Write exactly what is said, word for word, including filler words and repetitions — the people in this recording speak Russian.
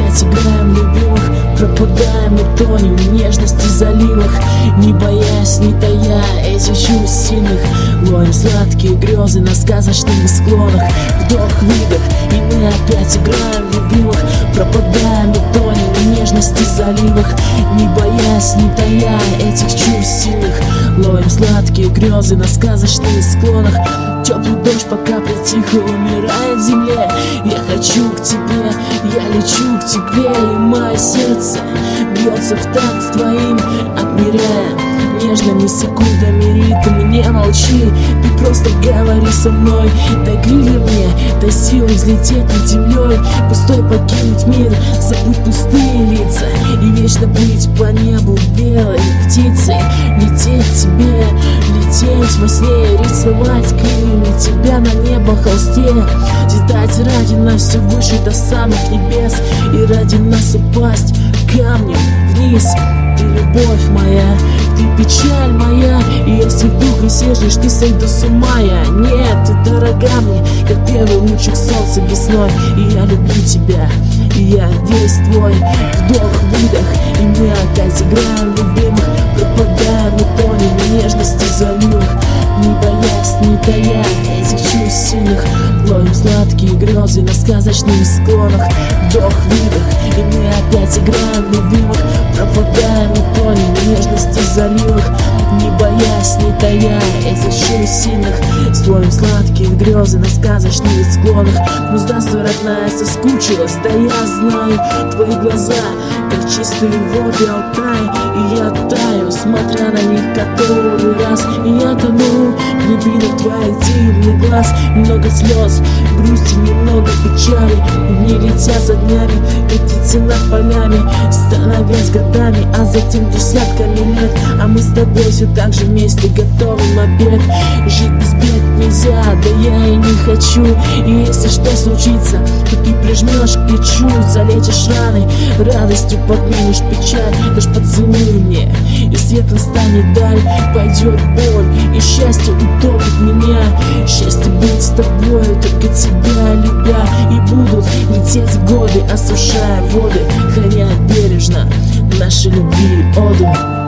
опять играем в любимых, пропадаем и тонем в нежности заливах, не боясь, не тая этих чувств сильных. Ловим сладкие грезы на сказочных склонах. Вдох-выдох, и мы опять играем в любимых, пропадаем и тонем в нежности заливах, не боясь, не тая этих чувств сильных. Ловим сладкие грезы на сказочных склонах. Теплый дождь пока притих и умирает в земле. Я хочу к тебе, я лечу к тебе, и мое сердце бьется в такт с твоим, отмеряя нежными секундами ритм. Не молчи, ты просто говори со мной. Дай крылья мне, дай силы взлететь над землей, пустой покинуть мир, забудь пустые лица и вечно быть по небу белой птицей. Лететь тебе, лететь во сне, рисовать крыльями тебя на небо холсте, летать ради нас все выше до самых небес, и ради нас упасть камнем вниз. Ты любовь моя, ты печаль моя, и если вдруг рассержишь, ты сойду с ума я. Нет, ты дорога мне, как первый лучик солнца весной, и я люблю тебя, и я весь твой. Вдох-выдох, и мы опять играем в любимых, пропадаем и тонем в нежности заливах, не боясь, не тая этих чувств сильных. Ловим сладкие грезы на сказочных склонах. Вдох-выдох, и мы опять играем в любимых, пропадаем и тонем в нежности заливах, не боясь, не тая этих чувств сильных. Ловим сладкие грезы на сказочных склонах. Ну здравствуй, родная, соскучилась, да я знаю. Твои глаза, как чистые воды Алтай, и я таю, смотря на них который раз, и я тону в глубинах твоих дивных глаз. Много слез, грусти, немного печали, дни летят за днями, как птицы над полями, становясь годами, а затем десятками лет. А мы с тобой все так же вместе готовим обед. Жить без бед нельзя, да я и не хочу. И если что случится, то ты прижмешь к плечу, залечишь раны, радостью подменишь печаль. Лишь поцелуй мне, и светлой станет даль, пойдет боль, и счастье утопит меня. Счастье быть с тобой, только тебя любя, и будут лететь годы, осушая воды, храня бережно нашей любви оду.